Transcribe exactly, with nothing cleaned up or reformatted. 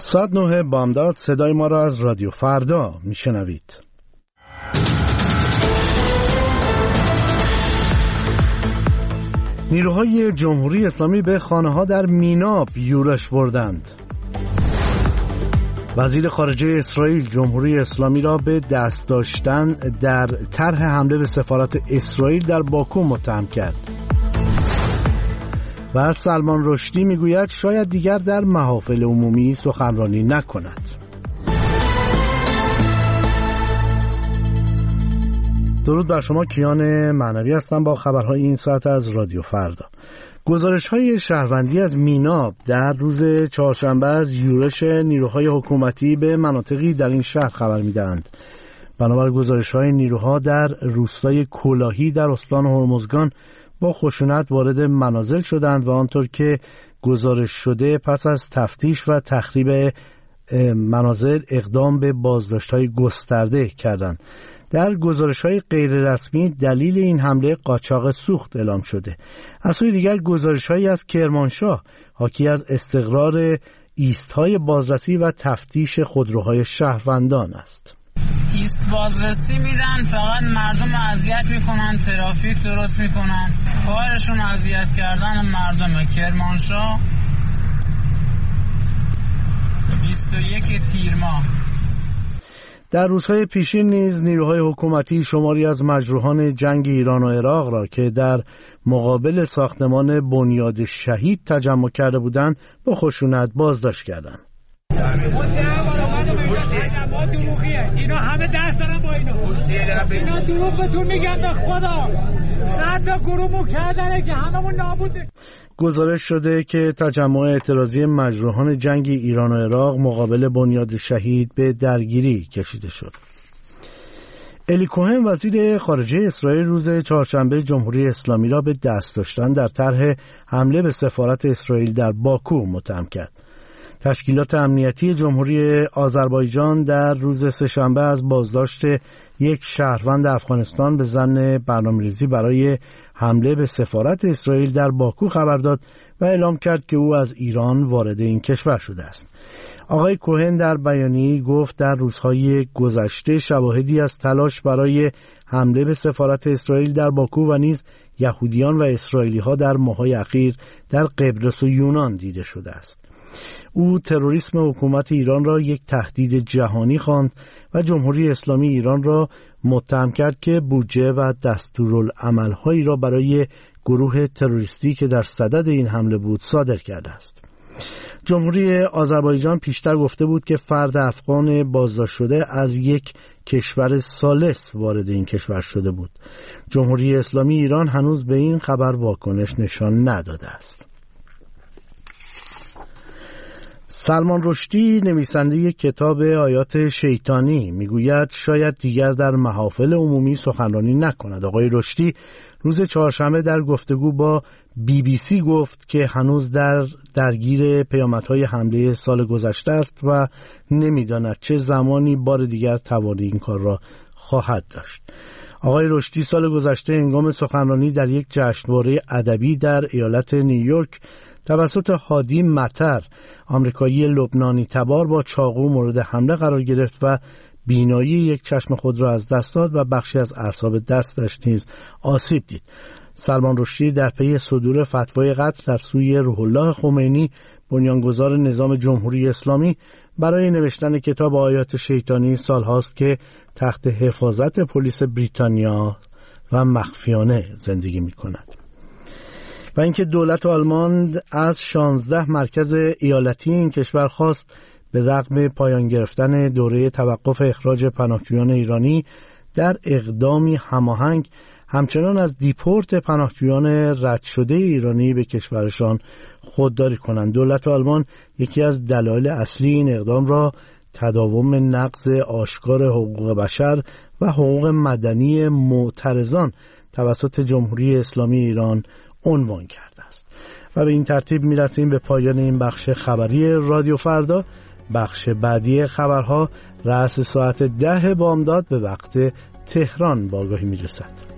ساعت نه بامداد صدای ما را از رادیو فردا میشنوید. نیروهای جمهوری اسلامی به خانه‌ها در میناب یورش بردند. وزیر خارجه اسرائیل جمهوری اسلامی را به دست داشتن در طرح حمله به سفارت اسرائیل در باکو متهم کرد. و سلمان رشدی میگوید شاید دیگر در محافل عمومی سخنرانی نکند. درود بر شما، کیان معنوی هستم با خبرهای این ساعت از رادیو فردا. گزارش‌های شهروندی از میناب در روز چهارشنبه از یورش نیروهای حکومتی به مناطقی در این شهر خبر می‌دهند. بنابر گزارش‌های نیروها در روستای کلاهی در استان هرمزگان با خشونت وارد منازل شدند و آنطور که گزارش شده پس از تفتیش و تخریب منازل اقدام به بازداشت‌های گسترده کردند. در گزارش‌های غیررسمی دلیل این حمله قاچاق سوخت اعلام شده. از سوی دیگر گزارش‌هایی از کرمانشاه حاکی از استقرار ایست‌های بازرسی و تفتیش خودروهای شهروندان است. ایست بازرسی میدن، فقط مردم اذیت میکنن، ترافیک درست میکنن، کارشون اذیت کردن مردم. کرمانشاه بیست و یک تیر ماه. در روزهای پیشین نیز نیروهای حکومتی شماری از مجروحان جنگ ایران و عراق را که در مقابل ساختمان بنیاد شهید تجمع کرده بودند با خشونت بازداشت کردند. اینا همه دست دارن با اینا اینا دروغ بهتون میگن به خدا. حتی گرومو کردنه که هممون نابود. گزارش شده که تجمع اعتراضی مجروحان جنگ ایران و عراق مقابل بنیاد شهید به درگیری کشیده شد. الی کوهن وزیر خارجه اسرائیل روز چهارشنبه جمهوری اسلامی را به دست داشتن در طرح حمله به سفارت اسرائیل در باکو متهم کرد. تشکیلات امنیتی جمهوری آذربایجان در روز سه‌شنبه از بازداشت یک شهروند افغانستان به ظن برنامه‌ریزی برای حمله به سفارت اسرائیل در باکو خبر داد و اعلام کرد که او از ایران وارد این کشور شده است. آقای کوهن در بیانیه‌ای گفت در روزهای گذشته شواهدی از تلاش برای حمله به سفارت اسرائیل در باکو و نیز یهودیان و اسرائیلی‌ها در ماه‌های اخیر در قبرس و یونان دیده شده است. او تروریسم حکومت ایران را یک تهدید جهانی خواند و جمهوری اسلامی ایران را متهم کرد که بودجه و دستورالعمل‌هایی را برای گروه تروریستی که در صدد این حمله بود صادر کرده است. جمهوری آذربایجان پیشتر گفته بود که فرد افغان بازداشت شده از یک کشور ثالث وارد این کشور شده بود. جمهوری اسلامی ایران هنوز به این خبر واکنش نشان نداده است. سلمان رشدی نویسنده کتاب آیات شیطانی میگوید شاید دیگر در محافل عمومی سخنرانی نکند. آقای رشدی روز چهارشنبه در گفتگو با بی بی سی گفت که هنوز در درگیر پیامدهای حمله سال گذشته است و نمیداند چه زمانی بار دیگر توان این کار را خواهد داشت. آقای رشدی سال گذشته هنگام سخنرانی در یک جشنواره ادبی در ایالت نیویورک توسط هادی مطر آمریکایی لبنانی تبار با چاقو مورد حمله قرار گرفت و بینایی یک چشم خود را از دست داد و بخشی از اعصاب دستش نیز آسیب دید. سلمان رشدی در پی صدور فتوای قتل از سوی روح الله خمینی بنیانگذار نظام جمهوری اسلامی برای نوشتن کتاب آیات شیطانی سالهاست که تحت حفاظت پلیس بریتانیا و مخفیانه زندگی می کند. و اینکه دولت آلمان از شانزده مرکز ایالتی این کشور خواست به رغم پایان گرفتن دوره توقف اخراج پناهجویان ایرانی در اقدامی هماهنگ همچنان از دیپورت پناهجویان رد شده ایرانی به کشورشان خودداری کنند. دولت آلمان یکی از دلایل اصلی این اقدام را تداوم نقض آشکار حقوق بشر و حقوق مدنی معترضان توسط جمهوری اسلامی ایران عنوان کرده است. و به این ترتیب میرسیم به پایان این بخش خبری رادیو فردا. بخش بعدی خبرها رأس ساعت ده بامداد به وقت تهران با آگاهی میرسد.